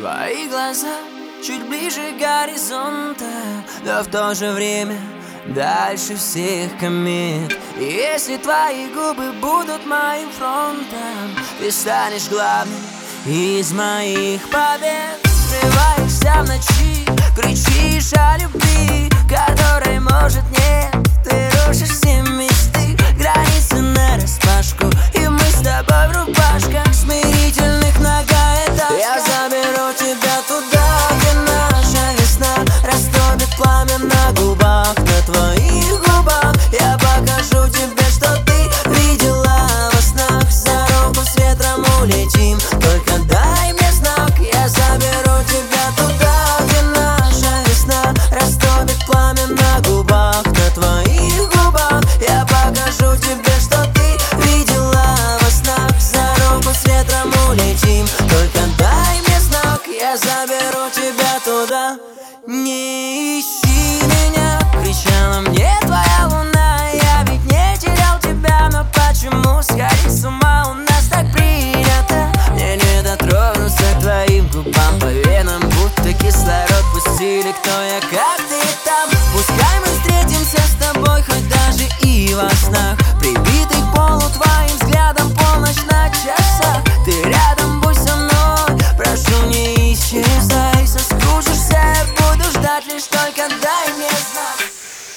Твои глаза чуть ближе горизонта, но в то же время дальше всех комет. И если твои губы будут моим фронтом, ты станешь главным из моих побед. Срываешься в ночи, кричишь о любви, которой может нет. Ты рушишь все мечты, границы нараспашку, и мы с тобой в рубашках смирительных многоэтажках. Я заберу тебя туда, где наша весна растопит пламя на губах, на твоих губах. Я покажу тебе, что ты видела во снах. За руку с ветром улетим, только дай мне знак. Я заберу тебя туда, где наша весна растопит пламя на губах, на твоих губах. Я покажу тебе, что ты видела во снах. За руку с ветром улетим, только дай мне знак. Я заберу тебя туда. Не ищи меня, кричала мне твоя луна. Я ведь не терял тебя, но почему сходить с ума? У нас так принято. Мне не дотронуться к твоим губам, по венам будто кислород пустили. Кто я, как ты там? Пускай мы встретимся с тобой хоть даже и во снах, прибитый к полу твоим взглядом, полночь на часах. Ты рядом, будь со мной, прошу, не исчезай. Соскучишься, я буду ждать, лишь только дай мне знак.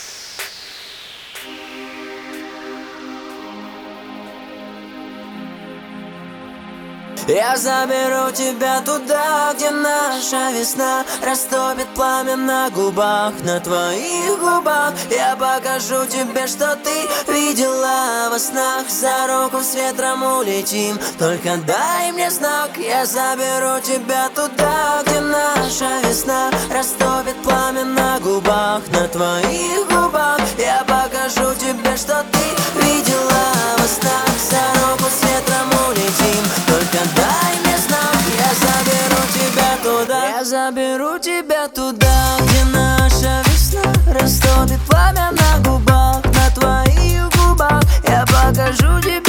Я заберу тебя туда, где наша весна растопит пламя на губах, на твоих губах. Я покажу тебе, что ты видела во снах. За руку с ветром улетим, только дай мне знак. Я заберу тебя туда, где наша весна растопит пламя на губах, на твоих губах. Я покажу тебе, что ты видела во снах. За руку с ветром улетим, только дай мне знак. Я заберу тебя туда. Я заберу тебя туда, где наша весна растопит пламя на губах, на твоих губах. Я покажу тебе